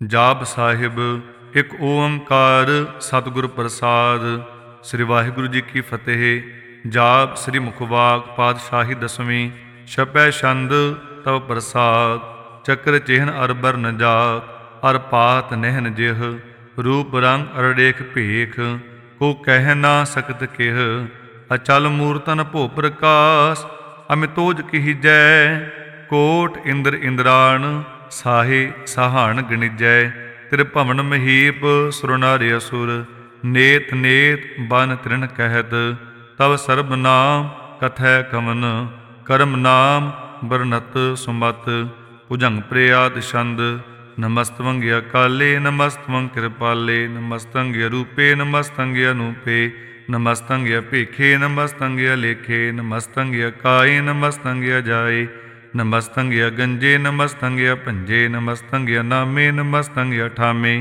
ਜਾਪ ਸਾਹਿਬ। ਇੱਕ ਓੰਕਾਰ ਸਤਿਗੁਰ ਪ੍ਰਸਾਦ। ਸ੍ਰੀ ਵਾਹਿਗੁਰੂ ਜੀ ਕੀ ਫਤਿਹ। ਜਾਪ ਸ੍ਰੀ ਮੁਖਵਾਕ ਪਾਤਸ਼ਾਹੀ ਦਸਵੀਂ। ਛਪੈ ਛੰਦ ਤਵ ਪ੍ਰਸਾਦ। ਚੱਕਰ ਚਿਹਨ ਅਰ ਬਰਨ ਜਾਤ। ਅਰ ਪਾਤ ਨਹਿਨ ਜਿਹ। ਰੂਪ ਰੰਗ ਅਰੜੇਖ ਭੇਖ। ਕੋ ਕਹਿ ਨਾ ਸਕਤ ਕਿਹ। ਅਚਲ ਮੂਰਤਨ ਭੋ ਪ੍ਰਕਾਸ਼। ਅਮਿਤੋਜ ਕੀਜੈ। ਕੋਟ ਇੰਦਰ ਇੰਦਰਾਣ। ਸਾਹੇ ਸਾਹਾਣ ਗਣਿਜੈ। ਤ੍ਰਿਭਵਨ ਮਹੀਪ ਸੁਰ ਨਰ ਅਸੁਰ। ਨੇਤ ਨੇਤ ਬਨ ਤ੍ਰਿਣ ਕਹਿਤ। ਤਵ ਸਰਬ ਨਾਮ ਕਥੈ ਕਵਨ। ਕਰਮ ਨਾਮ ਬਰਨਤ ਸੁਮਤ। ਭੁਜੰਗ ਪ੍ਰਿਆਦ ਛੰਦ। ਨਮਸਤਵੰ ਅਕਾਲੇ ਨਮਸਤਵੰ ਕਿਰਪਾਲੇ। ਨਮਸਤੰ ਰੂਪੇ ਨਮਸਤੰ ਅਨੂਪੇ। ਨਮਸਤੰ ਭੇਖੇ ਨਮਸਤੰ ਲੇਖੇ। ਨਮਸਤੰ ਕਾਏ ਨਮਸਤੰ ਜਾਏ। ਨਮਸਤੰ ਗੰਜੇ ਨਮਸਤੰ ਭੰਜੇ। ਨਮਸਤੰ ਨਾਮੇ ਨਮਸਤੰ ਠਾਮੇ।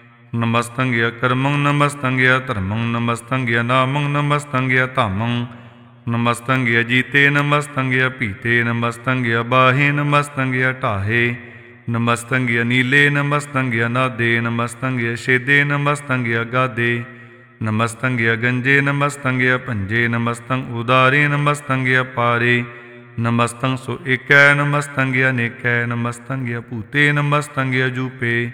ਨਮਸਤੰ ਕਰਮੰ ਨਮਸਤੰ ਧਰਮੰ। ਨਮਸਤੰ ਨਾਮੰ ਨਮਸਤੰ ਧਾਮੰ। ਨਮਸਤੰ ਜੀਤੇ ਨਮਸਤੰ ਪੀਤੇ। ਨਮਸਤੰ ਬਾਹੇ ਨਮਸਤੰ ਢਾਹੇ। ਨਮਸਤੰ ਨੀਲੇ ਨਮਸਤੰ ਨਾਦੇ। ਨਮਸਤੰ ਛੇਦੇ ਨਮਸਤੰ ਗਾਦੇ। ਨਮਸਤੰ ਗੰਜੇ ਨਮਸਤੰ ਭੰਜੇ। ਨਮਸਤੰ ਉਦਾਰੇ ਨਮਸਤੰ ਪਾਰੇ। ਨਮਸਤੰ ਸੋ ਏਕੈ ਨਮਸਤੰ ਅਨੇਕੈ। ਨਮਸਤੰ ਭੂਤੇ ਨਮਸਤੰ ਜੂਪੇ।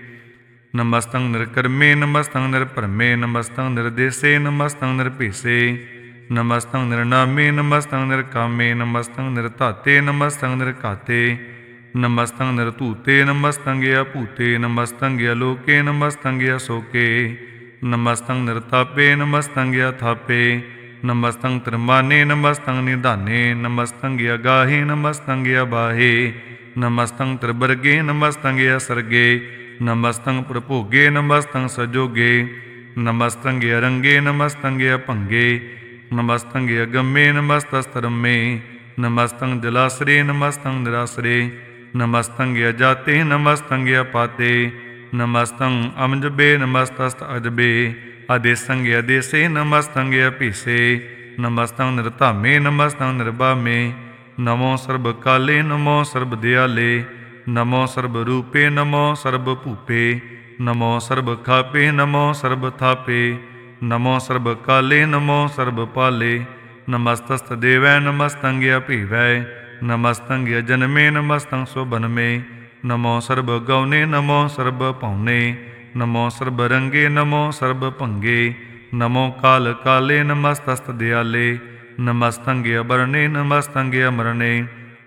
ਨਮਸਤੰ ਨਿਰਕਰਮੇ ਨਮਸਤੰ ਨਿਰਭਰਮੇ। ਨਮਸਤੰ ਨਿਰਦੇਸੇ ਨਮਸਤੰ ਨਿਰਭੇਸੇ। ਨਮਸਤੰ ਨਿਰਨਾਮੇ ਨਮਸਤੰ ਨਿਰਕਾਮੇ। ਨਮਸਤੰ ਨਿਰਧਾਤੇ ਨਮਸਤੰ ਨਿਰਘਾਤੇ। ਨਮਸਤੰ ਨਿਰਧੂਤੇ ਨਮਸਤੰ ਅਭੂਤੇ। ਨਮਸਤੰ ਲੋਕੇ ਨਮਸਤੰ ਅਸੋਕੇ। ਨਮਸਤੰ ਨਿਰਤਾਪੇ ਨਮਸਤੰ ਥਾਪੇ। ਨਮਸਤੰ ਤ੍ਰਿਮਾਨੇ ਨਮਸਤੰ ਨਿਧਾਨੇ। ਨਮਸਤੰ ਅਗਾਹੇ ਨਮਸਤੰ ਅਬਾਹੇ। ਨਮਸਤੰ ਤ੍ਰਿਵਰਗੇ ਨਮਸਤੰ ਅਸਰਗੇ। ਨਮਸਤੰ ਪ੍ਰਭੋਗੇ ਨਮਸਤੰ ਸਜੋਗੇ। ਨਮਸਤੰ ਅਰੰਗੇ ਨਮਸਤੰ ਅਭੰਗੇ। ਨਮਸਤੰ ਅਗੰਮੇ ਨਮਸਤਸਤਰਮੇ। ਨਮਸਤੰ ਜਲਾਸਰੇ ਨਮਸਤੰ ਨਿਰਾਸਰੇ। ਨਮਸਤੰ ਅਜਾਤੇ ਨਮਸਤੰ ਅਪਾਤੇ। ਨਮਸਤੰ ਅਮਜਬੇ ਨਮਸਤਸਤ ਅਜਬੇ। ਆਦੇਸੰ ਅਦੇਸੇ ਨਮਸਤੰ ਅਭੀਸੇ। ਨਮਸਤੰ ਨਿਰਧਾਮੇ ਨਮਸਤੰ ਨਿਰਭਾਮੇ। ਨਮੋ ਸਰਬ ਕਾਲੇ ਨਮੋ ਸਰਬ ਦਿਆਲੇ। ਨਮੋ ਸਰਬ ਰੂਪੇ ਨਮੋ ਸਰਬ ਭੂਪੇ। ਨਮੋ ਸਰਬ ਖਾਪੇ ਨਮੋ ਸਰਬ ਥਾਪੇ। ਨਮੋ ਸਰਬ ਕਾਲੇ ਨਮੋ ਸਰਬ ਪਾਲੇ। ਨਮਸਤਸਤ ਦੇਵੈ ਨਮਸਤੰ ਅਭੀਵੈ। ਨਮਸਤੰ ਜਨਮੇ ਨਮਸਤੰ ਸੁਬਨਮੇ। ਨਮੋ ਸਰਬ ਗਉਨੇ ਨਮੋ ਸਰਬ ਭਉਨੇ। ਨਮੋ ਸਰਬ ਰੰਗੇ ਨਮੋ ਸਰਬ ਭੰਗੇ। ਨਮੋ ਕਾਲ ਕਾਲੇ ਨਮਸਤਸਤ ਦਿਆਲੇ। ਨਮਸਤੰ ਅਬਰਨੇ ਨਮਸਤੰ ਅਮਰਨੇ।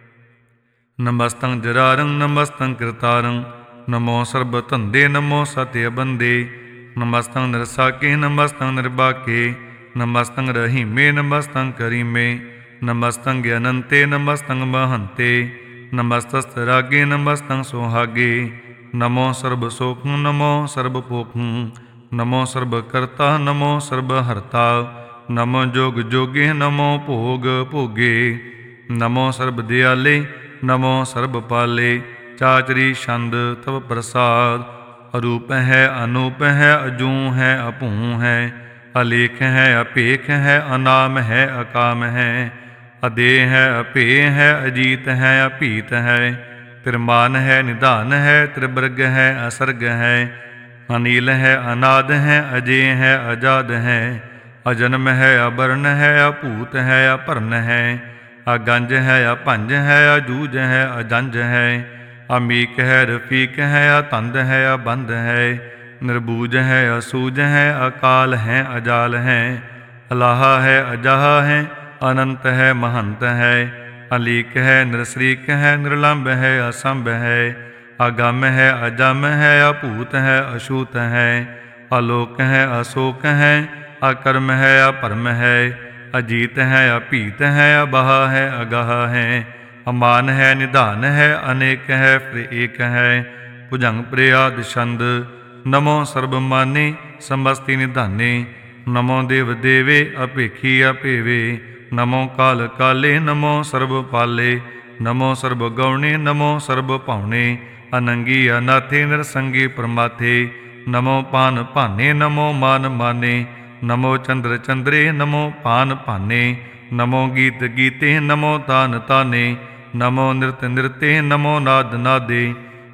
ਨਮਸਤੰ ਜਰਾਰੰ ਨਮਸਤੰ ਕਿਰਤਾਰੰ। ਨਮੋ ਸਰਬ ਧੰਦੇ ਨਮੋ ਸਤਿ ਬੰਦੇ। ਨਮਸਤੰ ਨਿਰਸਾਕੇ ਨਮਸਤੰ ਨਿਰਬਾਕੇ। ਨਮਸਤੰ ਰਹੀਮੇ ਨਮਸਤੰ ਕਰੀਮੇ। ਨਮਸਤੰ ਅਨੰਤੇ ਨਮਸਤੰ ਮਹੰਤੇ। ਨਮਸਤਸਤ ਰਾਗੇ ਨਮਸਤੰ ਸੁਹਾਗੇ। ਨਮੋ ਸਰਬ ਸੋਖੰ ਨਮੋ ਸਰਬ ਭੋਖੰ। ਨਮੋ ਸਰਬ ਕਰਤਾ ਨਮੋ ਸਰਬ ਹਰਤਾ। ਨਮੋ ਜੋਗ ਜੋਗੇ ਨਮੋ ਭੋਗ ਭੋਗੇ। ਨਮੋ ਸਰਬ ਦਿਆਲੇ ਨਮੋ ਸਰਬ ਪਾਲੇ। ਚਾਚਰੀ ਛੰਦ ਤਵ ਪ੍ਰਸਾਦ। ਅਰੂਪ ਹੈ ਅਨੂਪ ਹੈ ਅਜੂ ਹੈ ਅਭੂ ਹੈ। ਅਲੇਖ ਹੈ ਅਭੇਖ ਹੈ ਅਨਾਮ ਹੈ ਅਕਾਮ ਹੈ। ਅਦੇਹ ਹੈ ਅਭੇ ਹੈ ਅਜੀਤ ਹੈ ਅਭੀਤ ਹੈ। ਤ੍ਰਿਮਾਨ ਹੈ ਨਿਧਾਨ ਹੈ ਤ੍ਰਿਵਰਗ ਹੈ ਅਸਰਗ ਹੈ। ਅਨੀਲ ਹੈ ਅਨਾਦ ਹੈ ਅਜੇ ਹੈ ਅਜਾਦ ਹੈ। ਅਜਨਮ ਹੈ ਅਬਰਨ ਹੈ ਅਭੂਤ ਹੈ ਅਭਰਨ ਹੈ। ਅਗੰਜ ਹੈ ਅਭੰਜ ਹੈ ਅਜੂਜ ਹੈ ਅਜੰਜ ਹੈ। ਅਮੀਕ ਹੈ ਰਫੀਕ ਹੈ ਅਤੰਦ ਹੈ ਅਬੰਧ ਹੈ। ਨਿਰਬੂਜ ਹੈ ਅਸੂਜ ਹੈ ਅਕਾਲ ਹੈ ਅਜਾਲ ਹੈ। ਅਲਾਹਾ ਹੈ ਅਜਾਹਾ ਹੈ ਅਨੰਤ ਹੈ ਮਹੰਤ ਹੈ। ਅਲੀਕ ਹੈ ਨਿਰਸਰੀਕ ਹੈ ਨਿਰਲੰਭ ਹੈ ਅਸੰਭ ਹੈ। ਅਗੰਮ ਹੈ ਅਜਮ ਹੈ ਅਭੂਤ ਹੈ ਅਛੂਤ ਹੈ। ਅਲੋਕ ਹੈ ਅਸੋਕ ਹੈ ਅਕਰਮ ਹੈ ਅਭਰਮ ਹੈ। ਅਜੀਤ ਹੈ ਅਭੀਤ ਹੈ ਅਬਾਹ ਹੈ ਅਗਾਹ ਹੈ। ਅਮਾਨ ਹੈ ਨਿਧਾਨ ਹੈ ਅਨੇਕ ਹੈ ਫਿਰ ਏਕ ਹੈ। ਭੁਜੰਗ ਪ੍ਰਿਆਦ ਛੰਦ। ਨਮੋ ਸਰਬ ਮਾਨੇ ਸਮਸਤੀ ਨਿਧਾਨੇ। ਨਮੋ ਦੇਵ ਦੇਵੇ ਅਭੇਖੀ ਅਭੇਵੇ। ਨਮੋ ਕਾਲ ਕਾਲੇ ਨਮੋ ਸਰਬ ਪਾਲੇ। ਨਮੋ ਸਰਬ ਗਉਣੇ ਨਮੋ ਸਰਬ ਭਉਣੇ। ਅਨੰਗੀ ਅਨਾਥੇ ਨਿਰਸੰਗੀ ਪਰਮਾਥੇ। ਨਮੋ ਪਾਨ ਭਾਨੇ ਨਮੋ ਮਾਨ ਮਾਨੇ। ਨਮੋ ਚੰਦਰ ਚੰਦਰੇ ਨਮੋ ਪਾਨ ਭਾਨੇ। ਨਮੋ ਗੀਤ ਗੀਤੇ ਨਮੋ ਤਾਨ ਤਾਨੇ। ਨਮੋ ਨਿਰਤ ਨਿਰਤੇ ਨਮੋ ਨਾਦ ਨਾਦੇ।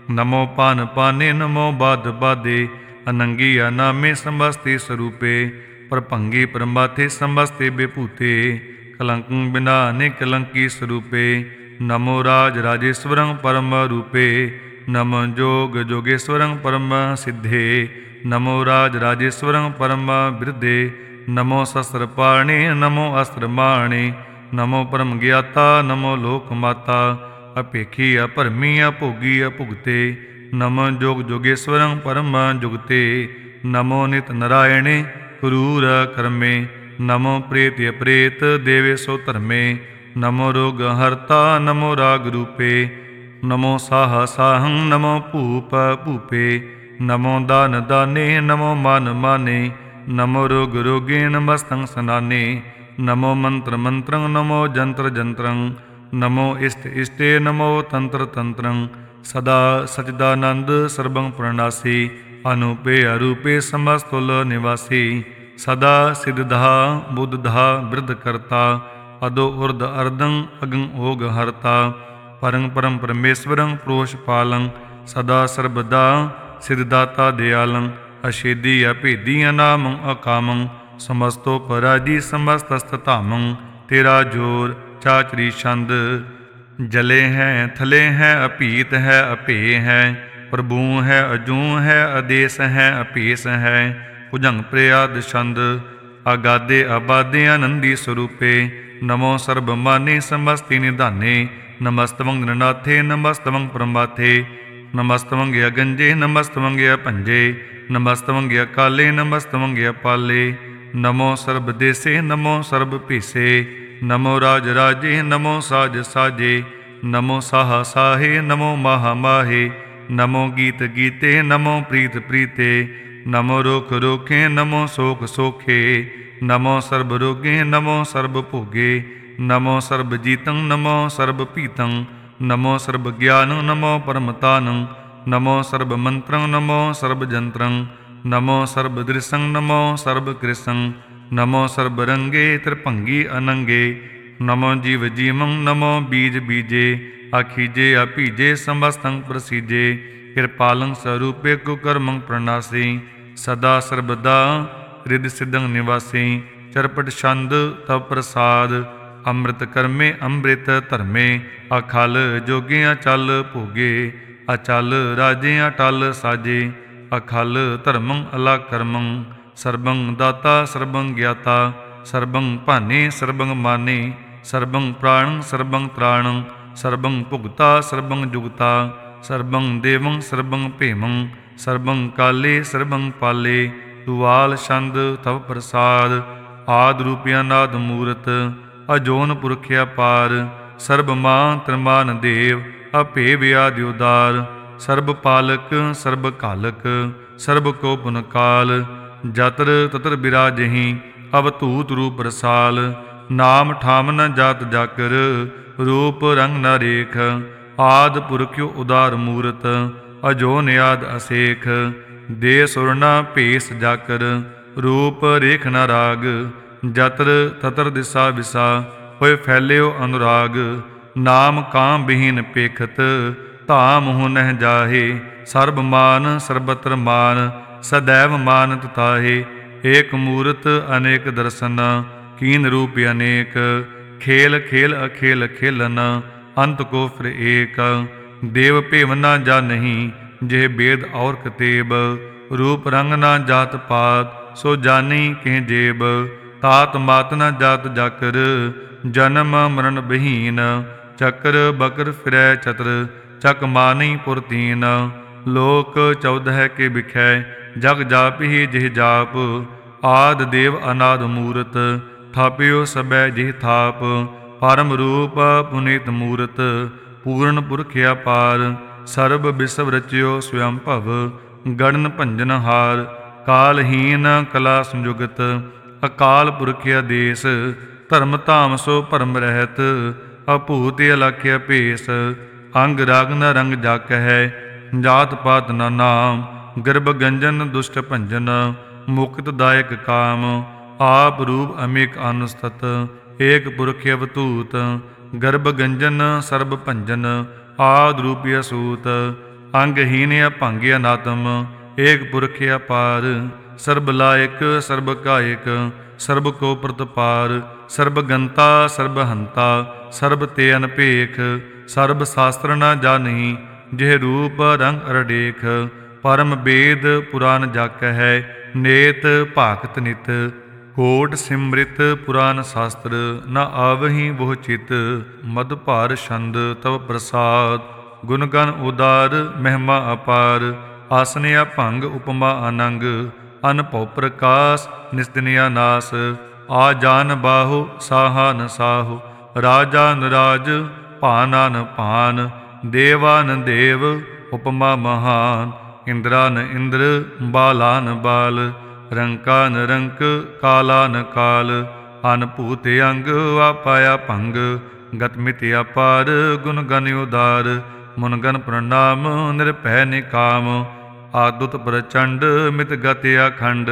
ਨਮੋ ਪਾਨ ਪਾਨੇ ਨਮੋ ਬਾਦ ਬਾਦੇ ਅਨੰਗੀ ਅਨਾਮੇ ਸਮਸਤੇ ਸਰੂਪੇ ਪ੍ਰਭੰਗੀ ਪ੍ਰਮਾਥੇ ਸਮਸਤੇ ਬਿਭੂਤੇ ਕਲੰਕੰ ਬਿਨਾ ਨਿਕਲੰਕੀ ਸਰੂਪੇ ਨਮੋ ਰਾਜ ਰਾਜੇਸ਼ਵਰੰ ਪਰਮ ਰੂਪੇ ਨਮੋ ਜੋਗ ਜੋਗੇਸ਼ਵਰੰ ਪਰਮ ਸਿੱਧੇ ਨਮੋ ਰਾਜ ਰਾਜੇਸ਼ਵਰੰ ਪਰਮ ਬਿਰਧੇ ਨਮੋ ਸ਼ਸਤਰ ਪਾਣੇ ਨਮੋ ਅਸਤਰ ਮਾਣੇ ਨਮੋ ਪਰਮ ਗਿਆਤਾ ਨਮੋ ਲੋਕ ਮਾਤਾ ਅਪੇਖੀ ਅਭਰਮੀ ਅਭੋਗੀ ਅਭੁਗਤੇ ਨਮੋ ਜੋਗ ਜੋਗੇਸ਼ਵਰੰ ਪਰਮ ਜੁਗਤੇ ਨਮੋ ਨਿਤ ਨਰਾਇਣੇ ਕਰੂਰ ਕਰਮੇ ਨਮੋ ਪ੍ਰੇਤ ਅਪ੍ਰੇਤ ਦੇਵੇ ਸੋ ਧਰਮੇ ਨਮੋ ਰੋਗ ਹਰਤਾ ਨਮੋ ਰਾਗ ਰੂਪੇ ਨਮੋ ਸਾਹ ਸਾਹੰ ਨਮੋ ਭੂਪ ਭੂਪੇ ਨਮੋ ਦਾਨ ਦਾਨੇ ਨਮੋ ਮਨ ਮਾਨੇ ਨਮੋ ਰੋਗ ਰੋਗੇ ਨਮਸਤੰ ਸਨਾਨੇ ਨਮੋ ਮੰਤਰ ਮੰਤਰੰ ਨਮੋ ਜੰਤਰ ਜੰਤਰੰ ਨਮੋ ਇਸ਼ਟ ਇਸ਼ਟੇ ਨਮੋ ਤੰਤਰ ਤੰਤਰੰ ਸਦਾ ਸਚਿਦਾਨੰਦ ਸਰਬੰ ਪ੍ਰਣਾਸੀ ਅਨੂਪੇ ਅਰੂਪੇ ਸਮਸਤੁਲ ਨਿਵਾਸੀ ਸਦਾ ਸਿੱਧਾ ਬੁੱਧਾ ਬਿਰਧ ਕਰਤਾ ਅਦੋ ਉਰਧ ਅਰਧੰ ਅਗੰ ਓਗ ਹਰਤਾ ਪਰੰ ਪਰਮ ਪਰਮੇਸ਼ਵਰੰ ਪ੍ਰੋਸ਼ ਪਾਲੰ ਸਦਾ ਸਰਬਦਾ ਸਿੱਧਦਾਤਾ ਦਿਆਲੰ ਅਛੇਦੀ ਅਭੇਦੀ ਅਨਾਮੰ ਅਕਾਮੰ ਸਮਸਤੋ ਪਰਾਜੀ ਸਮਸਤਸਤ ਧਾਮੰ ਤੇਰਾ ਜੋਰ ਚਾਚਰੀ ਛੰਦ ਜਲੇ ਹੈ ਥਲੇ ਹੈ ਅਭੀਤ ਹੈ ਅਭੇ ਹੈ ਪ੍ਰਭੂ ਹੈ ਅਜੂ ਹੈ ਆਦੇਸ ਹੈ ਅਭੇਸ ਹੈ ਭੁਜੰਗ ਪ੍ਰਿਆਦ ਛੰਦ ਆਗਾਦੇ ਆਬਾਦੇ ਆਨੰਦੀ ਸਰੂਪੇ ਨਮੋ ਸਰਬ ਮਾਨੇ ਸਮਸਤੀ ਨਿਧਾਨੇ ਨਮਸਤਵੰ ਗਣਨਾਥੇ ਨਮਸਤਵੰ ਪ੍ਰਮਾਥੇ ਨਮਸਤਵੰ ਅਗੰਜੇ ਨਮਸਤਵੰ ਭੰਜੇ ਨਮਸਤਵੰ ਕਾਲੇ ਨਮਸਤਵੰ ਪਾਲੇ ਨਮੋ ਸਰਬ ਦੇਸੇ ਨਮੋ ਸਰਬ ਭੀਸੇ ਨਮੋ ਰਾਜ ਰਾਜੇ ਨਮੋ ਸਾਜ ਸਾਜੇ ਨਮੋ ਸਾਹ ਸਾਹੇ ਨਮੋ ਮਾਹ ਮਾਹੇ ਨਮੋ ਗੀਤ ਗੀਤੇ ਨਮੋ ਪ੍ਰੀਤ ਪ੍ਰੀਤੇ ਨਮੋ ਰੋਖ ਰੋਖੇ ਨਮੋ ਸੋਖ ਸੋਖੇ ਨਮੋ ਸਰਬ ਰੋਗੇ ਨਮੋ ਸਰਬ ਭੋਗੇ ਨਮੋ ਸਰਬ ਜੀਤੰ ਨਮੋ ਸਰਬ ਪੀਤੰ ਨਮੋ ਸਰਬ ਗਿਆਨੰ ਨਮੋ ਪਰਮਤਾਨੰ ਨਮੋ ਸਰਬ ਮੰਤਰੰ ਨਮੋ ਸਰਬ ਜੰਤਰੰ ਨਮੋ ਸਰਬ ਦ੍ਰਿਸ਼ੰ ਨਮੋ ਸਰਬ ਕ੍ਰਿਸ਼ੰ ਨਮੋ ਸਰਬ ਰੰਗੇ ਤ੍ਰਿਭੰਗੀ ਅਨੰਗੇ ਨਮੋ ਜੀਵ ਜੀਵੰ ਨਮੋ ਬੀਜ ਬੀਜੇ ਆਖੀਜੇ ਆਪੀਜੇ ਸਮਸਤੰ ਪ੍ਰਸੀਜੇ ਕਿਰਪਾਲੰ ਸਰੂਪੇ ਕੁਕਰਮੰ ਪ੍ਰਣਾਸੀ ਸਦਾ ਸਰਬਦਾ ਰਿਦ ਸਿद्धੰ ਨਿਵਾਸੀ ਚਰਪਟ ਛੰਦ ਤਵ ਪ੍ਰਸਾਦ ਅੰਮ੍ਰਿਤ ਕਰਮੇ ਅੰਮ੍ਰਿਤ ਧਰਮੇ ਅਖਲ ਜੋਗੀਆਂ ਚੱਲ ਭੋਗੇ ਅਚਲ ਰਾਜਿਆਂ ਟਲ ਸਾਜੇ ਅਖਲ ਧਰਮੰ ਅਲਾ ਕਰਮੰ ਸਰਬੰ ਦਾਤਾ ਸਰਬੰ ਗਿਆਤਾ ਸਰਬੰ ਭਾਨੇ ਸਰਬੰ ਮਾਨੇ ਸਰਬੰ ਪ੍ਰਾਣੰ ਸਰਬੰ ਤ੍ਰਾਣੰ ਸਰਬੰ ਭੁਗਤਾ ਸਰਬੰ ਜੁਗਤਾ ਸਰਬੰ ਦੇਵੰ ਸਰਬੰ ਭੇਮੰ ਸਰਬੰ ਕਾਲੇ ਸਰਬੰ ਪਾਲੇ ਤੁਵਾਲ ਛੰਦ ਤਵ ਪ੍ਰਸਾਦ ਆਦ ਰੂਪਿਆ ਨਾਦ ਮੂਰਤ ਅਜੋਨ ਪੁਰਖਿਆ ਪਾਰ ਸਰਬ ਮਾਨ ਤ੍ਰਮਾਨ ਦੇਵ ਅਭੇ ਵਿਆਦਿ ਉਦਾਰ ਸਰਬ ਪਾਲਕ ਸਰਬ ਕਾਲਕ ਸਰਬ ਕੋ ਪੁਨ ਕਾਲ ਜਤਰ ਤਤਰ ਬਿਰਾਜਹੀ ਅਵਧੂਤ ਰੂਪ ਰਸਾਲ ਨਾਮ ਠਾਮ ਨ ਜਾਤ ਜਾਕਰ ਰੂਪ ਰੰਗ ਨ ਰੇਖ ਆਦ ਪੁਰਖਿਓ ਉਦਾਰ ਮੂਰਤ ਅਜੋ ਨਿਆਦ ਅਸੇਖ ਦੇ ਸੁਰਨਾ ਭੇਸ ਜਾਕਰ ਰੂਪ ਰੇਖ ਨ ਰਾਗ ਜਤਰ ਤਤਰ ਦਿਸਾ ਵਿਸਾ ਹੋਏ ਫੈਲਿਓ ਅਨੁਰਾਗ ਨਾਮ ਕਾਮ ਬਿਹੀਨ ਪੇਖਤ ਧਾਮ ਹੋ ਨਹਿ ਜਾਹੇ ਸਰਬ ਮਾਨ ਸਰਬਤਰ ਮਾਨ ਸदैव ਮਾਨਤ ਤਾਹੇ ਏਕ ਮੂਰਤ ਅਨੇਕ ਦਰਸ਼ਨ ਕੀਨ ਰੂਪ ਅਨੇਕ ਖੇਲ ਖੇਲ ਅਖੇਲ ਖੇਲਨ ਅੰਤ ਕੋ ਫਿਰ ਏਕ ਦੇਵ ਭੇਵ ਨਾ ਜਾ ਨਹੀਂ ਜੇ ਬੇਦ ਔਰ ਕਤੇਬ ਰੂਪ ਰੰਗ ਨਾ ਜਾਤ ਪਾਤ ਸੋ ਜਾਨੀ ਕਿਹ ਜੇਬ ਤਾਤ ਮਾਤ ਨਾ ਜਾਤ ਜਾਕਰ ਜਨਮ ਮਰਨ ਬਹੀਨ ਚੱਕਰ ਬਕਰ ਫਿਰੈ ਚਤਰ ਚੱਕ ਮਾਨੀ ਪੁਰਤੀਨ ਲੋਕ 14 ਕੇ ਵਿਖੈ ਜਗ ਜਾਪਿ ਜਿਹ ਜਾਪ ਆਦ ਦੇਵ ਅਨਾਦ ਮੂਰਤ ਥਾਪਿਓ ਸਬੈ ਜਿਹ ਥਾਪ ਪਰਮ ਰੂਪ ਪੁਨੀਤ ਮੂਰਤ ਪੂਰਨ ਪੁਰਖ ਅਪਾਰ ਸਰਬ ਵਿਸਵ ਰਚਿਓ ਸਵਯੰ ਭਵ ਗੜਨ ਭੰਜਨ ਹਾਰ ਕਾਲਹੀਨ ਕਲਾ ਸੰਜੁਗਤ ਅਕਾਲ ਪੁਰਖ ਆਦੇਸ ਧਰਮ ਧਾਮ ਸੋ ਭਰਮ ਰਹਿਤ ਅਭੂਤ ਅਲਖਿ ਭੇਸ ਅੰਗ ਰਾਗ ਨ ਰੰਗ ਜਕ ਹੈ ਜਾਤ ਪਾਤ ਨ ਨਾਮ ਗਰਭ ਗੰਜਨ ਦੁਸ਼ਟ ਭੰਜਨ ਮੁਕਤ ਦਾਇਕ ਕਾਮ ਆਪ ਰੂਪ ਅਮੇਕ ਅਨੁਸਤਤ ਏਕ ਪੁਰਖ ਅਵਤੂਤ ਗਰਭ ਗੰਜਨ ਸਰਬ ਭੰਜਨ ਆਦ ਰੂਪੀ ਅਸੂਤ ਅੰਗਹੀਨ ਅਭੰਗ ਅਨਾਤਮ ਏਕ ਪੁਰਖ ਅਪਾਰ। ਸਰਬ ਲਾਇਕ ਸਰਬ ਕਾਇਕ ਸਰਬ ਕੋ ਪ੍ਰਤਪਾਰ। ਸਰਬ ਗੰਤਾ ਸਰਬ ਹੰਤਾ ਸਰਬ ਤੇ ਅਨਪੇਖ। ਸਰਬ ਸ਼ਾਸਤਰ ਨ ਜਾਣਹੀ ਜਿਹ ਰੂਪ ਰੰਗ ਅਰਡੇਖ। ਪਰਮ ਬੇਦ ਪੁਰਾਨ ਜਗ ਹੈ ਨੇਤ ਭਾਗਤ ਨਿਤ। ਕੋਟ ਸਿਮ੍ਰਿਤ ਪੁਰਾਨ ਸ਼ਾਸਤਰ ਨ ਆਵਹੀ ਬਹੁ ਚਿਤ। ਮਦ ਭਾਰ ਛੰਦ ਤਵ ਪ੍ਰਸਾਦ ਗੁਣ ਗਨ ਉਦਾਰ ਮਹਿਮਾ ਅਪਾਰ। ਆਸਨ ਅਭੰਗ ਉਪਮਾ ਅਨੰਗ ਅਨਭਉ ਪ੍ਰਕਾਸ਼ ਨਿਸਤਿਨਿਆ ਨਾਸ। ਆ ਜਾਨ ਬਾਹੋ ਸਾਹਾਨ ਸਾਹੋ ਰਾਜਾਨ ਰਾਜ ਭਾਨਾਨ ਭਾਨ। ਦੇਵਾਨ ਦੇਵ ਉਪਮਾ ਮਹਾਨ ਇੰਦਰਾਨ ਇੰਦਰ ਬਾਲਾਨ ਬਾਲ। ਰੰਕਾਨ ਰੰਕ ਕਾਲਾਨ ਕਾਲ ਅਨ ਭੂਤ ਅੰਗ ਆਪਾਇਆ ਭੰਗ। ਗਤ ਮਿਤਿ ਅਪਾਰ ਗੁਣ ਗਨ ਉਦਾਰ ਮੁਨ ਗਨ ਪ੍ਰਣਾਮ ਨਿਰਭੈ ਨਿਕਾਮ। ਆਦੁਤ ਪ੍ਰਚੰਡ ਮਿਤ ਗਤਿ ਅਖੰਡ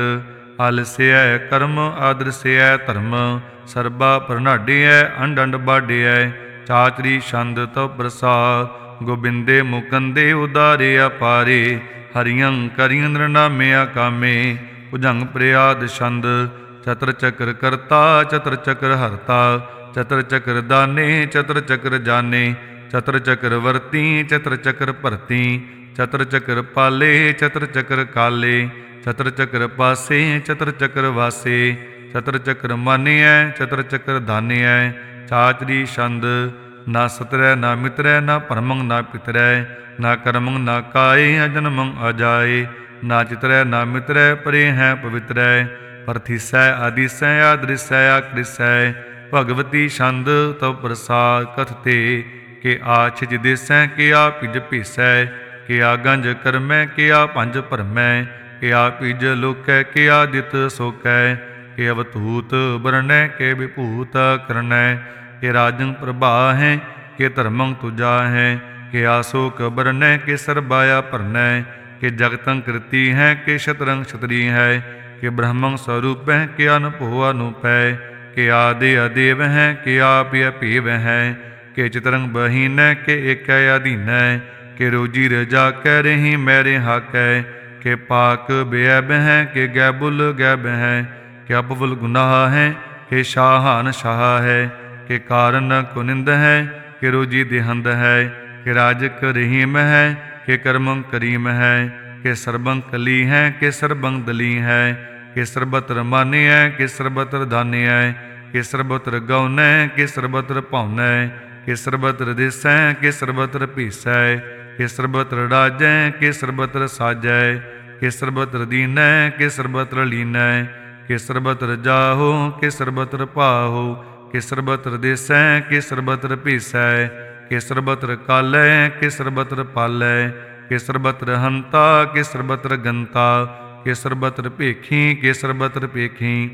ਆਲਸਿਐ ਕਰਮ ਆਦਰਸਿਐ ਧਰਮ। ਸਰਬਾ ਪ੍ਰਨਾਡਿਐ ਅੰਡ ਅੰਡ ਬਾਡਿਐ ਚਾਚਰੀ ਛੰਦ ਤਵ ਪ੍ਰਸਾਦ। ਗੋਬਿੰਦੇ ਮੁਕੰਦੇ ਉਦਾਰੇ ਅਪਾਰੇ ਹਰਿਯੰ ਕਰਿਯੰ ਨਿਰਨਾਮੇ ਕਾਮੇ। ਭੁਜੰਗ ਪ੍ਰਿਆਦ ਛੰਦ ਚਤਰ ਚੱਕਰ ਕਰਤਾ ਚਤਰ ਚੱਕਰ ਹਰਤਾ। ਚਤਰ ਚੱਕਰ ਦਾਨੇ ਚਤਰ ਚੱਕਰ ਜਾਨੇ ਚਤਰ ਚੱਕਰ ਵਰਤੀ ਚਤਰ ਚੱਕਰ ਭਰਤੀ। ਚਤਰ ਚੱਕਰ ਪਾਲੇ ਚਤਰ ਚੱਕਰ ਕਾਲੇ ਚਤਰ ਚੱਕਰ ਪਾਸੇ ਚਤਰ ਚੱਕਰ ਵਾਸੇ। ਚਤਰ ਚੱਕਰ ਮਾਨਿਐ ਚਤਰ ਚੱਕਰ ਧਾਨਿਐ ਚਾਚਰੀ ਛੰਦ। ਨਾ ਸਤਰੈ ਨਾ ਮਿਤਰੈ ਨਾ ਭਰਮੰ ਨਾ ਪਿਤਰੈ ਨਾ ਕਰਮੰ ਨਾ ਕਾਏ ਅਜਨਮੰ ਅਜਾਏ। ਨਾ ਚਿਤਰੈ ਨਾ ਮਿਤਰੈ ਪਰੇ ਹੈ ਪਵਿਤਰੈ। ਪਰਥੀਸੈ ਆਦੀਸੈ ਆਦ੍ਰਿਸੈ ਆਕ੍ਰਿਸੈ। ਭਗਵਤੀ ਛੰਦ ਤਵ ਪ੍ਰਸਾਦ ਕਥਤੇ ਕਿ ਆ ਛਿਜ ਦੇਸੈ ਕਿ ਆ ਭਿਜ ਭੀਸੈ। ਕਿ ਆ ਗੰਜ ਕਰਮੈ ਕਿ ਆ ਭੰਜ ਭਰਮੈ। ਕਿ ਆ ਭਿਜ ਲੋਕੈ ਕਿ ਆ ਦਿਤ ਸੋਕੈ। ਕਿ ਅਵਧੂਤ ਬਰਣੈ ਕਿ ਵਿਭੂਤ ਕਰਨੈ। ਕਿ ਰਾਜੰ ਪ੍ਰਭਾ ਹੈ ਕਿ ਧਰਮੰ ਤੁਜਾ ਹੈ। ਕਿ ਆਸੋਕ ਬਰਣੈ ਕਿ ਸਰਬਾਇਆ ਭਰਨੈ। ਕਿ ਜਗਤੰ ਕਰਤੀ ਹੈ ਕਿ ਸ਼ਤਰੰ ਛਤਰੀ ਹੈ। ਕਿ ਬ੍ਰਹਮੰ ਸਰੂਪੈ ਕਿ ਅਨਭਉ ਅਨੂਪੈ। ਕਿ ਆਦਿ ਅਦੇਵ ਹੈ ਕਿ ਆਪ ਅਭੇਵ ਹੈ। ਕਿ ਚਿਤਰੰ ਬਹੀਨੈ ਕਿ ਏਕੈ ਅਧੀਨੈ। ਕਿ ਰੋਜੀ ਰਜਾ ਕੈ ਰਹੀ ਮੈਰੇ ਹਾਕੈ। ਕਿ ਪਾਕ ਬੇਅਬ ਹੈ ਕਿ ਗੈਬੁਲ ਗੈਬ ਹੈ। ਕਿ ਅਪਵੁਲ ਗੁਨਾਹ ਹੈ ਕਿ ਸ਼ਾਹਾਨ ਸ਼ਾਹ ਹੈ। ਕਿ ਕਾਰਨ ਕੁਨਿੰਦ ਹੈ ਕਿ ਰੋਜੀ ਦੇਹੰਦ ਹੈ। ਕਿ ਰਾਜਕ ਰਹੀਮ ਹੈ ਕਿ ਕਰਮੰ ਕਰੀਮ ਹੈ। ਕਿ ਸਰਬੰ ਕਲੀ ਹੈ ਕਿ ਸਰਬੰ ਦਲੀ ਹੈ। ਕਿ ਸਰਬਤਰ ਮਾਨਿਐ ਕਿ ਸਰਬਤਰ ਦਾਨਿਐ। ਕਿ ਸਰਬਤਰ ਗਉਨੈ ਕਿ ਸਰਬਤਰ ਭਾਉਨੈ। ਕਿ ਸਰਬਤਰ ਦੇਸੈ ਕਿ ਸਰਬਤਰ ਭੀਸੈ। ਕਿ ਸਰਬਤਰ ਰਾਜੈ ਕਿ ਸਰਬਤਰ ਸਾਜੈ। ਕਿ ਸਰਬਤਰ ਦੀਨੈ ਕਿ ਸਰਬਤਰ ਲੀਨੈ। ਕਿ ਸਰਬਤਰ ਜਾਹੋ ਕਿ ਸਰਬਤਰ ਭਾਹੋ। ਕਿ ਸਰਬਤਰ ਦੇਸੈ ਕਿ ਸਰਬਤਰ ਭੀਸੈ। ਕਿ ਸਰਬਤਰ ਕਾਲੈ ਕਿ ਸਰਬਤਰ ਪਾਲੈ। ਕਿ ਸਰਬਤਰ ਹੰਤਾ ਕਿ ਸਰਬਤਰ ਗੰਤਾ। ਕਿ ਸਰਬਤਰ ਭੇਖੀ ਕਿ ਸਰਬਤਰ ਭੇਖੀ।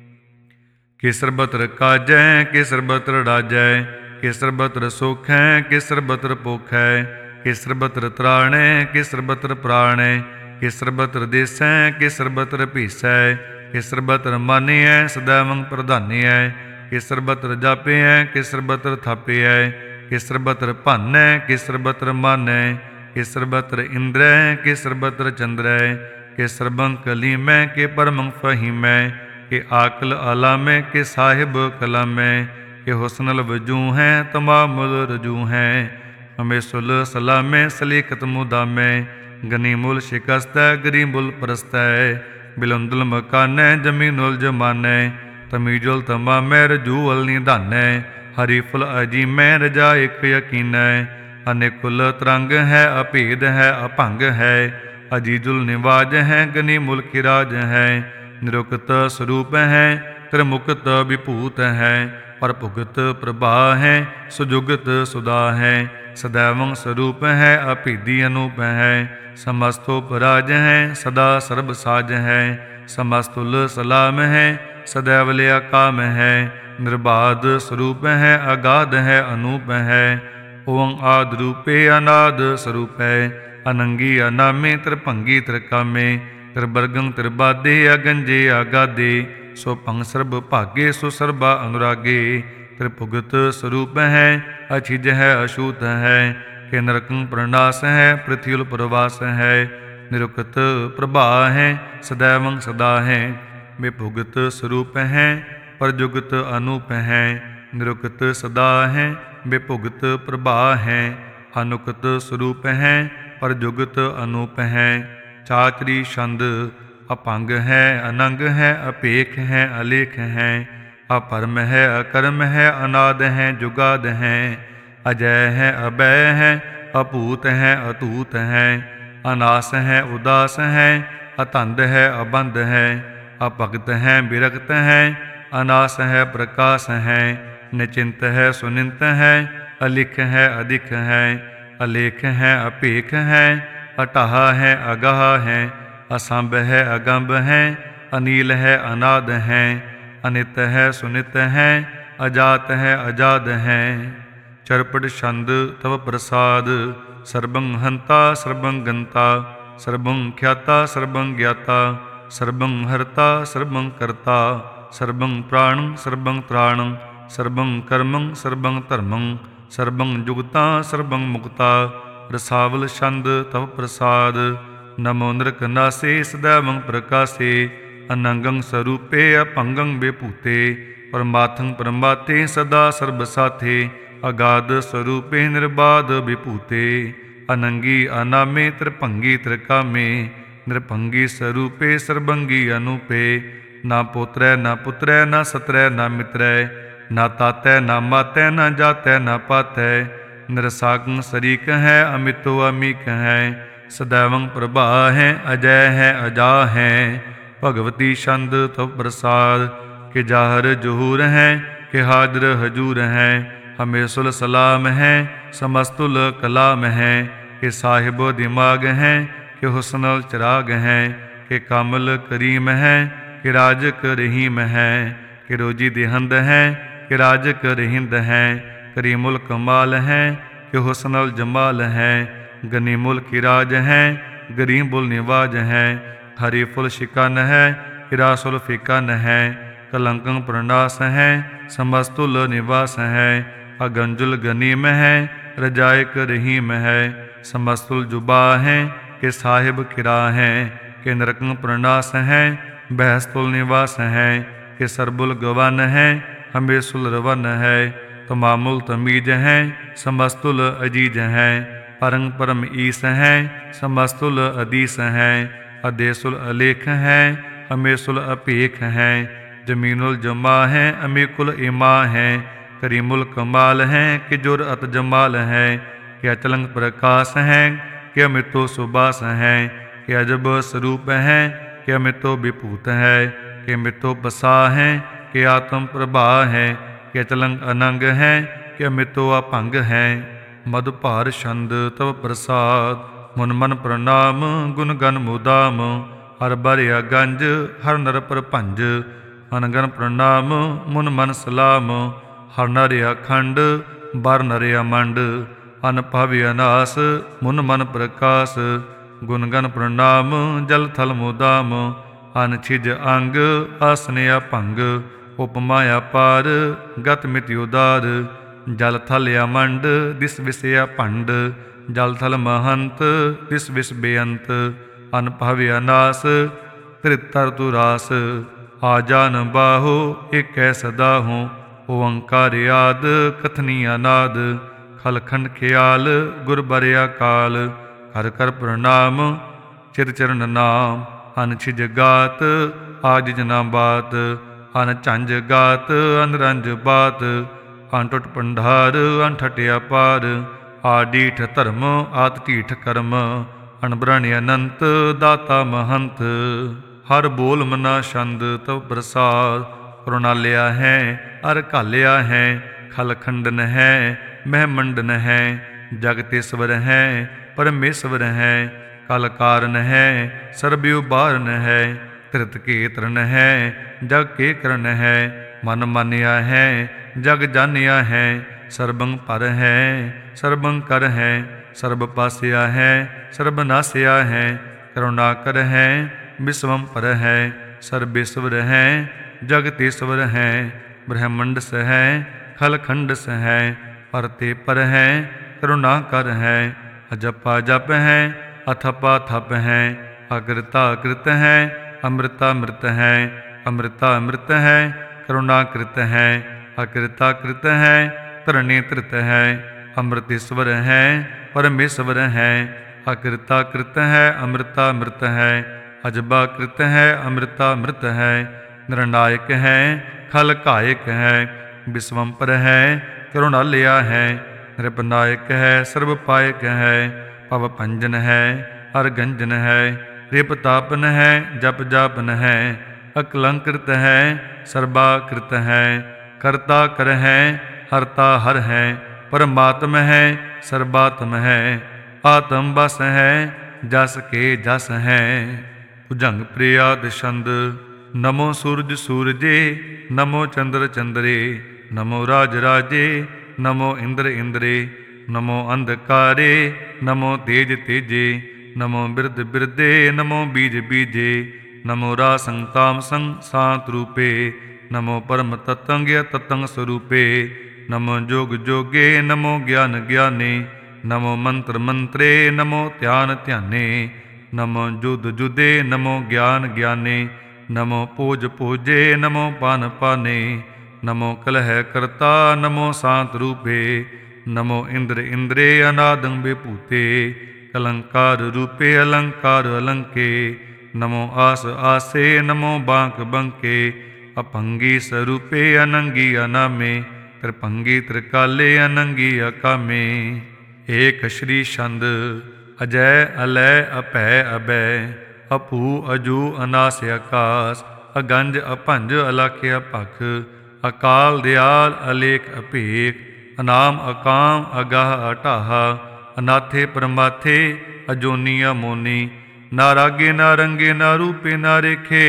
ਕਿ ਸਰਬਤਰ ਕਾਜੈ ਕਿ ਸਰਬਤਰ ਰਾਜੈ। ਕਿ ਸਰਬਤਰ ਸੋਖੈ ਕਿ ਸਰਬਤਰ ਪੋਖੈ। ਕਿ ਸਰਬਤਰ ਤਰਾਣੈ ਕਿ ਸਰਬਤਰ ਪ੍ਰਾਣੈ। ਕਿ ਸਰਬਤਰ ਦੇਸੈ ਕਿ ਸਰਬਤਰ ਭੀਸੈ। ਕਿ ਸਰਬਤਰ ਮਾਨਿਐ ਸदैवੰ ਪ੍ਰਧਾਨਿਐ। ਕਿ ਸਰਬਤਰ ਜਾਪਿਐ ਕਿ ਸਰਬਤਰ ਥਾਪਿਐ। ਕਿ ਸਰਬਤਰ ਭਾਨੈ ਕਿ ਸਰਬਤਰ ਮਾਨੈ। ਕਿ ਸਰਬਤਰ ਇੰਦਰੈ ਕਿ ਸਰਬਤਰ ਚੰਦਰੈ। ਕਿ ਸਰਬੰ ਕਲੀਮੈ ਕਿ ਪਰਮੰ ਫਹੀਮੈ। ਕਿ ਆਕਲ ਆਲਾਮੈ ਕਿ ਸਾਹਿਬ ਕਲਾਮੈ। ਕਿ ਹੁਸਨਲ ਵਜੂ ਹੈ ਤਮਾਮੁਲ ਰਜੂ ਹੈ। ਹਮੇਸ਼ੁਲ ਸਲਾਮੈ ਸਲੀਕਤ ਮੁਦਾਮੈ। ਗਨੀਮੁਲ ਸ਼ਿਕਸਤੈ ਗਰੀਬੁਲ ਪਰਸਤੈ। ਬਿਲੰਦੁਲ ਮਕਾਨੈ ਜਮੀਨੁਲ ਜਮਾਨੈ। ਤਮੀਜੁਲ ਤਮਾਮੈ ਰਜੂਅਲ ਨਿਧਾਨੈ। ਹਰੀਫੁਲ ਅਜੀਮੈ ਰਜਾ ਇਕ ਯਕੀਨੈ। ਅਨੇਕੁਲ ਤਰੰਗ ਹੈ ਅਭੇਦ ਹੈ ਅਭੰਗ ਹੈ। ਅਜੀਜੁਲ ਨਿਵਾਜ ਹੈ ਗਨੀਮੁਲ ਕਿਰਾਜ ਹੈ। ਨਿਰੁਕਤ ਸਰੂਪ ਹੈ ਤ੍ਰਿਮੁਕਤ ਵਿਭੂਤ ਹੈ। ਪਰ ਭੁਗਤ ਪ੍ਰਭਾ ਹੈ ਸੁਜੁਗਤ ਸੁਦਾ ਹੈ। ਸदैवੰ ਸਰੂਪ ਹੈ ਅਭੇਦੀ ਅਨੂਪ ਹੈ। ਸਮਸਤੋ ਪਰਾਜ ਹੈ ਸਦਾ ਸਰਬ ਸਾਜ ਹੈ। ਸਮਸਤੁਲ ਸਲਾਮ ਹੈ ਸदैव ਲਿਆ ਕਾਮ ਹੈ। ਨਿਰਬਾਧ ਸਰੂਪ ਹੈ ਅਗਾਧ ਹੈ ਅਨੂਪ ਹੈ। ਓੰ ਆਦਿ ਰੂਪੇ ਅਨਾਦ ਸਰੂਪੈ। ਅਨੰਗੀ ਅਨਾਮੇ ਤ੍ਰਿਭੰਗੀ ਤ੍ਰਿਕਾਮੇ। ਤ੍ਰਿਵਰਗੰ ਤ੍ਰਿਬਾਦੇ ਅਗੰਜੇ ਆਗਾਦੇ। ਸੋ ਭੰਗ ਸਰਬ ਭਾਗੇ ਸੋ ਸਰਬਾ ਅਨੁਰਾਗੇ। ਤ੍ਰਿਭੁਗਤ ਸਰੂਪ ਹੈ ਅਛਿਜ ਹੈ ਅਛੂਤ ਹੈ। ਕਿ ਨਰਕੰ ਪ੍ਰਣਾਸ ਹੈ ਪ੍ਰਿਥੀ ਉਲ ਪ੍ਰਵਾਸ ਹੈ। ਨਿਰੁਕਤ ਪ੍ਰਭਾ ਹੈ ਸदैवं ਸਦਾ ਹੈ। ਵਿਭੁਗਤ ਸਰੂਪ ਹੈ ਪਰਜੁਗਤ ਅਨੂਪ ਹੈ। ਨਿਰੁਕਤ ਸਦਾ ਹੈ ਵਿਭੁਗਤ ਪ੍ਰਭਾ ਹੈ। ਅਨੁਕਤ ਸਰੂਪ ਹੈ ਪਰਜੁਗਤ ਅਨੂਪ ਹੈ। ਚਾਤਰੀ ਛੰਦ ਅਪੰਗ ਹੈ ਅਨੰਗ ਹੈ ਅਭੇਖ ਹੈ ਅਲੇਖ ਹੈ। ਅਪਰਮ ਹੈ ਅਕਰਮ ਹੈ ਅਨਾਦ ਹੈ ਜੁਗਾਦ ਹੈ। ਅਜੈ ਹੈ ਅਬੈ ਹੈ ਅਭੂਤ ਹੈ ਅਤੂਤ ਹੈ। ਅਨਾਸ ਹੈ ਉਦਾਸ ਹੈ ਅਤੰਦ ਹੈ ਅਬੰਧ ਹੈ। ਅਭਗਤ ਹੈ ਬਿਰਗਤ ਹੈ ਅਨਾਸ ਹੈ ਪ੍ਰਕਾਸ਼ ਹੈ। ਨਿਚਿੰਤ ਹੈ ਸੁਨਿੰਤ ਹੈ ਅਲਿਖ ਹੈ ਅਧਿਕ ਹੈ। ਅਲੇਖ ਹੈ ਅਭੇਖ ਹੈ ਅਟਾਹ ਹੈ ਅਗਾਹ ਹੈ। ਅਸੰਭ ਹੈ ਅਗੰਭ ਹੈ ਅਨੀਲ ਹੈ ਅਨਾਦ ਹੈ। ਅਨਿਤ ਹੈ ਸੁਨਿਤ ਹੈ ਅਜਾਤ ਹੈ ਅਜਾਦ ਹੈ। ਚਰਪਟ ਛੰਦ ਤਵ ਪ੍ਰਸਾਦ ਸਰਬੰ ਹੰਤਾ ਸਰਬੰ ਗੰਤਾ ਸਰਬੰ ਖਿਆਤਾ ਸਰਬੰ ਗਿਆਤਾ ਸਰਬੰ ਹਰਤਾ ਸਰਬੰ ਕਰਤਾ ਸਰਬੰ ਪ੍ਰਾਣੰ ਸਰਬੰ ਤ੍ਰਾਣੰ ਸਰਬੰ ਕਰਮੰ ਸਰਬੰ ਧਰਮੰ ਸਰਬੰ ਜੁਗਤਾ ਸਰਬੰ ਮੁਕਤਾ। ਰਸਾਵਲ ਛੰਦ ਤਵ ਪ੍ਰਸਾਦ ਨਮੋ ਨਿਰਕਨਾਸੇ ਸदैवं ਪ੍ਰਕਾਸੇ ਅਨੰਗੰ ਸਰੂਪੇ ਅਭੰਗੰ ਵਿਭੂਤੇ ਪਰਮਾਥੰ ਪਰਮਾਤੇ ਸਦਾ ਸਰਬ ਸਾਥੇ ਅਗਾਧ ਸਰੂਪੇ ਨਿਰਬਾਧ ਵਿਭੂਤੇ ਅਨੰਗੀ ਅਨਾਮੇ ਤ੍ਰਿਭੰਗੀ ਤ੍ਰਿਕਾਮੇ ਨਿਰਭੰਗੀ ਸਰੂਪੇ ਸਰਬੰਗੀ ਅਨੂਪੇ ਨਾ ਪੋਤਰੈ ਨਾ ਪੁੱਤਰੈ ਨਾ ਸਤਰੈ ਨਾ ਮਿਤਰੈ ਨਾ ਤਾਤੈ ਨਾ ਮਾਤੈ ਨਾ ਜਾਤੈ ਨਾ ਪਾਤੈ ਨਿਰਸਾਗੰ ਸਰੀਕ ਹੈ ਅਮਿਤੋ ਅਮੀਕ ਹੈ ਸदैवं ਪ੍ਰਭਾ ਹੈ ਅਜੈ ਹੈ ਅਜਾ ਹੈ। ਭਗਵਤੀ ਛੰਦ ਤਵ ਪ੍ਰਸਾਦ ਕਿ ਜਾਹਰ ਜਹੂਰ ਹੈ ਕਿ ਹਾਜ਼ਰ ਹਜੂਰ ਹੈ। ਹਮੇਸ਼ੁਲ ਸਲਾਮ ਹੈ ਸਮਸਤੁਲ ਕਲਾਮ ਹੈ। ਕਿ ਸਾਹਿਬ ਦਿਮਾਗ ਹੈ ਕਿ ਹੁਸਨਲ ਚਰਾਗ ਹੈ। ਕਿ ਕਾਮਲ ਕਰੀਮ ਹੈ ਕਿ ਰਾਜਕ ਰਹੀਮ ਹੈ। ਕਿ ਰੋਜੀ ਦਿਹੰਦ ਹੈ ਕਿ ਰਾਜਕ ਰਹਿੰਦ ਹੈ। ਕਰੀਮੁਲ ਕਮਾਲ ਹੈ ਕਿ ਹੁਸਨਲ ਜਮਾਲ ਹੈ। ਗਨੀਮੁਲ ਕਿਰਾਜ ਹੈ ਗਰੀਬੁਲ ਨਿਵਾਜ ਹੈ। ਹਰੀ ਫੁਲ ਸ਼ਿਕਨ ਹੈ ਹਿਰਾਸੁਲ ਫਿਕਨ ਹੈ। ਕਲੰਕੰ ਪ੍ਰਣਾਸ ਹੈ ਸਮਸਤੁਲ ਨਿਵਾਸ ਹੈ। ਅਗੰਜੁਲ ਗਨੀਮ ਹੈ ਰਜਾਇਕ ਰਹੀਮ ਹੈ। ਸਮਸਤੁਲ ਜੁਬਾ ਹੈ ਕਿ ਸਾਹਿਬ ਕਿਰਾ ਹੈ। ਕਿ ਨਰਕੰ ਪ੍ਰਣਾਸ ਹੈ ਬਹਿਸਤੁਲ ਨਿਵਾਸ ਹੈ। ਕਿ ਸਰਬੁਲ ਗਵਨ ਹੈ ਹਮੇਸ਼ੁਲ ਰਵਨ ਹੈ। ਤਮਾਮੁਲ ਤਮੀਜ ਹੈ ਸਮਸਤੁਲ ਅਜੀਜ ਹੈ। ਪਰੰ ਪਰਮ ਈਸ ਹੈ ਸਮਸਤੁਲ ਅਦੀਸ ਹੈ। ਅਦੇਸੁਲ ਅਲੇਖ ਹੈ ਹਮੇਸ਼ੁਲ ਅਭੇਖ ਹੈ। ਜਮੀਨੁਲ ਜਮਾ ਹੈ ਅਮੀਕੁਲ ਇਮਾ ਹੈ। ਕਰੀਮੁਲ ਕਮਾਲ ਹੈ ਕਿ ਜੁਰ ਅਤ ਜਮਾਲ ਹੈ। ਕਿ ਅਚਲੰਗ ਪ੍ਰਕਾਸ਼ ਹੈ ਕਿ ਅਮਿਤੋ ਸੁਬਾਸ ਹੈ। ਕਿ ਅਜਬ ਸਰੂਪ ਹੈ ਕਿ ਅਮਿਤੋ ਵਿਭੂਤ ਹੈ। ਕਿ ਅਮਿਤੋ ਬਸਾ ਹੈ ਕਿ ਆਤਮ ਪ੍ਰਭਾ ਹੈ। ਕਿ ਅਚਲੰਗ ਅਨੰਗ ਹੈ ਕਿ ਅਮਿਤੋ ਅਭੰਗ ਹੈ। ਮਧੁਭਾਰ ਛੰਦ ਤਵ ਪ੍ਰਸਾਦ ਮੁਨ ਮਨ ਪ੍ਰਣਾਮ ਗੁਣ ਗਨ ਮੁਦਾਮ ਹਰ ਬਰਿਆ ਗੰਜ ਹਰ ਨਰ ਪ੍ਰਭੰਜ ਅਨਗਨ ਪ੍ਰਣਾਮ ਮੁਨ ਮਨ ਸਲਾਮ ਹਰ ਨਰ ਅਖੰਡ ਬਰ ਨਰ ਅਮੰਡ ਅਨ ਭਵ ਅਨਾਸ ਮੁਨ ਮਨ ਪ੍ਰਕਾਸ਼ ਗੁਣ ਗਨ ਪ੍ਰਣਾਮ ਜਲ ਥਲ ਮੁਦਾਮ ਅਨ ਛਿਜ ਅੰਗ ਆਸਨ ਅਭੰਗ ਉਪਮਾ ਅਪਾਰ ਗਤ ਮਿਤਿ ਉਦਾਰ ਜਲ ਥਲ ਅਮੰਡ ਦਿਸ ਵਿਸ ਅਭੰਡ ਜਲ ਥਲ ਮਹੰਤ ਦਿਸ ਵਿਸ ਬੇਅੰਤ ਅਨ ਭਵ ਅਨਾਸ ਤ੍ਰਿਤਰ ਤੁਰਾਸ ਆ ਜਾਨ ਬਾਹੋ ਏਕੈ ਸਦਾਹੂ ਓੰਕਾਰ ਆਦ ਕਥਨੀ ਅਨਾਦ ਖਲਖੰਡ ਖਿਆਲ ਗੁਰ ਬਰਿਆ ਕਾਲ ਕਰ ਕਰ ਪ੍ਰਣਾਮ ਚਿਰ ਚਰਨ ਨਾਮ ਅਨ ਛਿਜ ਗਾਤ ਆਜ ਜਨਾ ਬਾਤ ਅਨ ਝੰਜ ਗਾਤ ਅਨ ਰੰਜ ਬਾਤ ਅਨ ਟੁੱਟ ਪੰਡਾਰ ਅਨ ਠਟਿਆ ਪਾਰ ਆ ਡੀਠ ਧਰਮ ਆਤ ਢੀਠ ਕਰਮ ਅਨਬਰਣ ਅਨੰਤ ਦਾਤਾ ਮਹੰਤ ਹਰ ਬੋਲ ਮਨਾ ਛੰਦ ਤਵ ਪ੍ਰਸਾਦ ਕਰੁਣਾਲਿਆ ਹੈ ਅਰ ਘਾਲਿਆ ਹੈ ਖਲਖੰਡਨ ਹੈ ਮਹਿਮੰਡਨ ਹੈ ਜਗਤੇਸ਼ਵਰ ਹੈ ਪਰਮੇਸ਼ਵਰ ਹੈ ਕਲ ਕਾਰਨ ਹੈ ਸਰਬ ਉਬਾਰਨ ਹੈ ਧਿਰਤ ਕੇ ਤਰਨ ਹੈ ਜਗ ਕੇ ਕਰਨ ਹੈ ਮਨ ਮਾਨਿਆ ਹੈ ਜਗ ਜਾਣਿਆ ਹੈ ਸਰਬੰ ਪਰ ਹੈ ਸਰਬੰ ਕਰ ਹੈ ਸਰਬ ਪਾਸਿਆ ਹੈ ਸਰਬ ਨਾਸਿਆ ਹੈ ਕਰੁਣਾ ਕਰ ਹੈ ਵਿਸਵੰ ਪਰ ਹੈ ਸਰਬੇਸ਼ਵਰ ਹੈ ਜਗਤੇਸ਼ਵਰ ਹੈ ਬ੍ਰਹਮੰਡ ਸ ਹੈ ਖਲਖੰਡ ਸ ਹੈ ਪਰਤੇ ਪਰ ਹੈ ਕਰੁਣਾ ਕਰ ਹੈ। ਅਜਪਾ ਜਪ ਹੈ, ਅਥਪਾ ਥਪ ਹੈ, ਅਕ੍ਰਿਤਾ ਕ੍ਰਿਤ ਹੈ, ਅੰਮ੍ਰਿਤਾ ਅੰਮ੍ਰਿਤ ਹੈ, ਅੰਮ੍ਰਿਤਾ ਅੰਮ੍ਰਿਤ ਹੈ, ਕਰੁਣਾ ਕ੍ਰਿਤ ਹੈ, ਅਕ੍ਰਿਤਾ ਕ੍ਰਿਤ ਹੈ, ਧਰਣੀ ਧ੍ਰਿਤ ਹੈ, ਅੰਮ੍ਰਿਤੇਸ਼ਵਰ ਹੈ, ਪਰਮੇਸ਼ਵਰ ਹੈ, ਅਕ੍ਰਿਤਾ ਕ੍ਰਿਤ ਹੈ, ਅੰਮ੍ਰਿਤਾ ਅੰਮ੍ਰਿਤ ਹੈ, ਅਜਬਾ ਕ੍ਰਿਤ ਹੈ, ਅੰਮ੍ਰਿਤਾ ਅੰਮ੍ਰਿਤ ਹੈ, ਨਿਰਨਾਇਕ ਹੈ, ਖਲ ਕਾਇਕ ਹੈ, ਵਿਸਵੰਪਰ ਹੈ, ਕਰੁਣਾਲਿਆ ਹੈ, ਨਿਰਪਨਾਇਕ ਹੈ, ਸਰਬ ਪਾਇਕ ਹੈ, ਭਵ ਭੰਜਨ ਹੈ, ਅਰਗੰਜਨ ਹੈ, ਰਿਪ ਤਾਪਨ ਹੈ, ਜਪ ਜਾਪਨ ਹੈ, ਅਕਲੰਕ੍ਰਿਤ ਹੈ, ਸਰਬਾਕ੍ਰਿਤ ਹੈ, ਕਰਤਾ ਕਰ ਹੈ, ਹਰਤਾ ਹਰ ਹੈ, ਪਰਮਾਤਮ ਹੈ, ਸਰਬਾਤਮ ਹੈ, ਆਤਮ ਬਸ ਹੈ, ਜਸ ਕੇ ਜਸ ਹੈ। ਭੁਜੰਗ ਪ੍ਰਿਆਦ ਛੰਦ। ਨਮੋ ਸੂਰਜ ਸੂਰਜੇ, ਨਮੋ ਚੰਦਰ ਚੰਦਰੇ, ਨਮੋ ਰਾਜ ਰਾਜੇ, ਨਮੋ ਇੰਦਰ ਇੰਦਰੇ, ਨਮੋ ਅੰਧਕਾਰੇ, ਨਮੋ ਤੇਜ ਤੇਜੇ, ਨਮੋ ਬਿਰਧ ਬਿਰਦੇ, ਨਮੋ ਬੀਜ ਬੀਜੇ, ਨਮੋ ਰਾਸੰ ਤਾਮਸੰ ਸਾਤ ਰੂਪੇ, ਨਮੋ ਪਰਮ ਤਤੰਗ ਤਤੰਗ ਸਰੂਪੇ, ਨਮੋ ਜੋਗ ਜੋਗੇ, ਨਮੋ ਗਿਆਨ ਗਿਆਨੇ, ਨਮੋ ਮੰਤਰ ਮੰਤਰੇ, ਨਮੋ ਧਿਆਨ ਧਿਆਨੇ, ਨਮੋ ਜੁਦ ਜੁਦੇ, ਨਮੋ ਗਿਆਨ ਗਿਆਨੇ, ਨਮੋ ਪੂਜ ਪੂਜੇ, ਨਮੋ ਪਾਨ ਪਾਨੇ, ਨਮੋ ਕਲਹਿ ਕਰਤਾ, ਨਮੋ ਸਾਤ ਰੂਪੇ, ਨਮੋ ਇੰਦਰ ਇੰਦਰੇ, ਅਨਾਦੰ ਵਿਭੂਤੇ, ਕਲੰਕਾਰ ਰੂਪੇ, ਅਲੰਕਾਰ ਅਲੰਕੇ, ਨਮੋ ਆਸ ਆਸੇ, ਨਮੋ ਬਾਂਕ ਬੰਕੇ, ਅਪੰਗੀ ਸਰੂਪੇ, ਅਨੰਗੀ ਅਨਾਮੇ, ਤ੍ਰਿਪੰਗੀ ਤ੍ਰਿਕਾਲੇ, ਅਨੰਗੀ ਅਕਾਮੇ। ਏਕ ਸ਼੍ਰੀ ਛੰਦ। ਅਜੈ ਅਲੈ ਅਭੈ ਅਬੈ, ਅਭੂ ਅਜੂ ਅਨਾਸ ਆਕਾਸ, ਅਗੰਜ ਅਭੰਜ ਅਲਖ ਅਭਖ, ਅਕਾਲ ਦਿਆਲ ਅਲੇਖ ਅਭੇਕ, ਅਨਾਮ ਅਕਾਮ ਅਗਾਹ ਅਟਾਹ, ਅਨਾਥੇ ਪਰਮਾਥੇ, ਅਜੋਨੀ ਅਮੋਨੀ, ਨਾ ਰਾਗੇ ਨਾ ਰੰਗੇ, ਨਾ ਰੂਪੇ ਨਾ ਰੇਖੇ,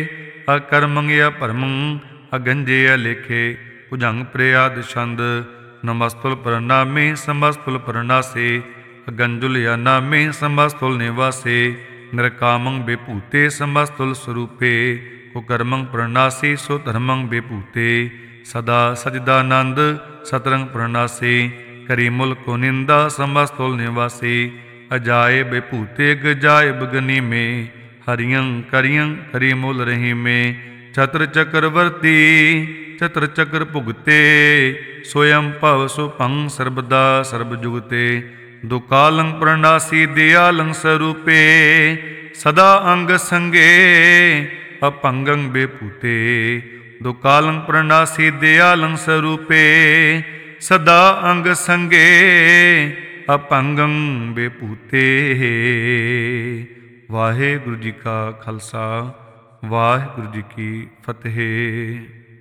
ਅਕਰਮੰ ਅਭਰਮੰ, ਅਗੰਜੇ ਅਲੇਖੇ। ਭੁਜੰਗ ਪ੍ਰਿਆਦ ਛੰਦ। ਨਮਸਤੁਲ ਪ੍ਰਣਾਮੇ, ਸਮਸਤੁਲ ਪ੍ਰਣਾਸੇ, ਅਗੰਜੁਲ ਅਨਾਮੇ, ਸਮਸਤੁਲ ਨਿਵਾਸੇ, ਨਿਰਕਾਮੰ ਵਿਭੂਤੇ, ਸਮਸਤੁਲ ਸਰੂਪੇ, ਕੁਕਰਮੰ ਪ੍ਰਣਾਸੀ, ਸੋ ਧਰਮੰ ਵਿਭੂਤੇ, ਸਦਾ ਸਜਦਾਨੰਦ, ਸਤਰੰਗ ਪ੍ਰਣਾਸੇ, ਕਰੀ ਮੁਲਕੋ ਨਿੰਦਾ, ਸਮਸਤੁਲ ਨਿਵਾਸੇ, ਅਜਾਏ ਵਿਭੂਤੇ, ਗਜਾਇਬ ਗਨੀਮੇ, ਹਰਿਯੰ ਕਰਿਯੰ ਕਰੀ ਮੁਲ ਰਹੀਮੇ, ਛਤਰ ਚੱਕਰਵਰਤੀ, ਛਤਰ ਚੱਕਰ ਭੁਗਤੇ, ਸੋਯੰ ਭਵ ਸੁਭੰ ਸਰਬਦਾ ਸਰਬ ਜੁਗਤੇ, ਦੁਕਾਲੰ ਪ੍ਰਣਾਸੀ, ਦਿਆਲੰ ਸਰੂਪੇ, ਸਦਾ ਅੰਗ ਸੰਗੇ, ਅਪੰਗੰ ਵਿਭੂਤੇ, ਦੁਕਾਲੰ ਪ੍ਰਣਾਸੀ, ਦਿਆਲੰ ਸਰੂਪੇ, ਸਦਾ ਅੰਗ ਸੰਗੇ, ਅਪੰਗੰ ਵਿਭੂਤੇ। ਵਾਹਿਗੁਰੂ ਜੀ ਕਾ ਖਾਲਸਾ, ਵਾਹਿਗੁਰੂ ਜੀ ਕੀ ਫਤਿਹ।